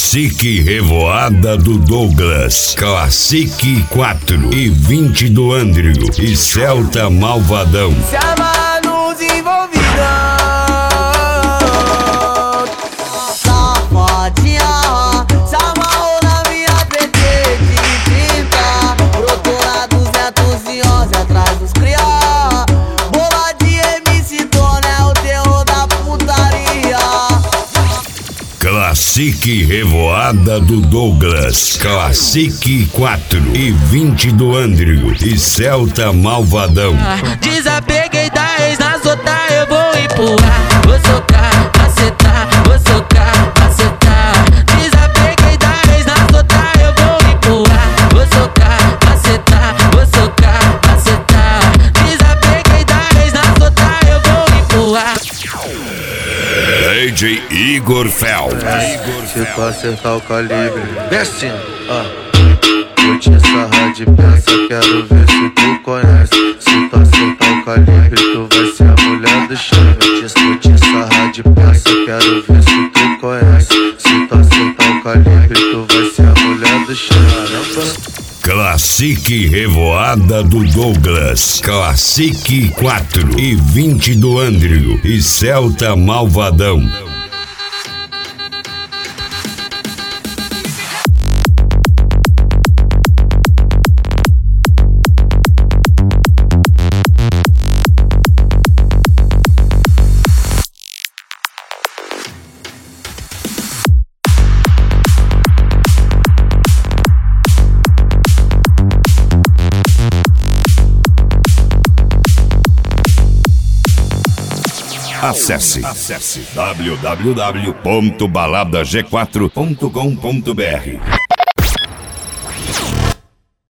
Classic Revoada do Douglas, Classic 4 e 20 do Andrew e Celta Malvadão. Se amarra nos envolvidos, safadinha, se amarrou na minha PT de 30, brotou na 211 atrás dos cria. Bola de MC Dona é o terror da putaria. Classic Revoada do Douglas, Classic 4 e 20 do Andrew e Celta Malvadão. Desapeguei da ex, nas outras eu vou empurrar. Vou socar, acertar, vou socar, acertar. Desapeguei da ex, nas outras eu vou empurrar. Vou socar, acertar, vou socar, acertar. Desapeguei da ex, nas outras eu vou empurrar. DJ Igor Fel. Se tu acertar o calibre, desce, vou te sarrar de peça, quero ver se tu conhece. Se tu acertar o calibre, tu vai ser a mulher do chão. Vou te sarrar de peça, quero ver se tu conhece. Se tu acertar o calibre, tu vai ser a mulher do chão. Classic Revoada do Douglas, Classic 4 e 20 do Andrew e Celta Malvadão. Acesse www.baladag4.com.br